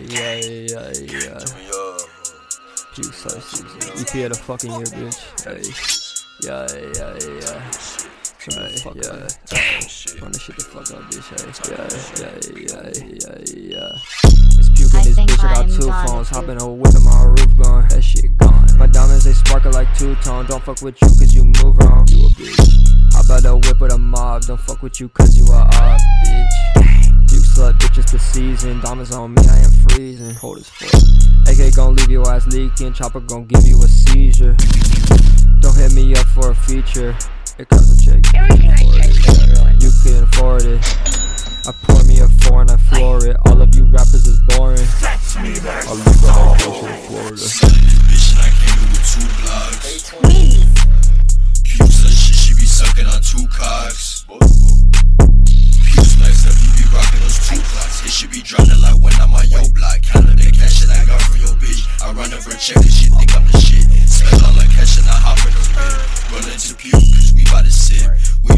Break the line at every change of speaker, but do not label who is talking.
Yeah. Juke Slice season. EP of the fucking year, bitch. Hey. Yeah. Right, yeah. Run this shit the fuck up, bitch. Yeah. It's puking this bitch without two phones. Hopping over whip and my roof gone. That shit gone. My diamonds, they sparkle like two-tone. Don't fuck with you cause you move wrong. You a bitch. How about a whip with a mob? Don't fuck with you cause you a odd bitch. You slut, bitch, it's the season. Diamonds on me, I am freezing. Cold as fuck. AK gon' leave your ass leaking. Chopper gon' give you a seizure. Don't hit me up for a feature. It comes a check. You couldn't afford it. I pour me a 4 and I floor it. All of you rappers is boring. I'll leave the whole bullshit in Florida.
Selling this bitch and I came in with 2 blocks. Cute such shit, she be sucking on 2 cocks. Cute snacks that we be rocking those 2 clocks. It should be drowning like when I'm on your block. Counting the cash that I got from your bitch. I run up her check cause she think I'm the shit. Spend all the cash and I hop in the whip. Run into Pew cause we bout to sip. We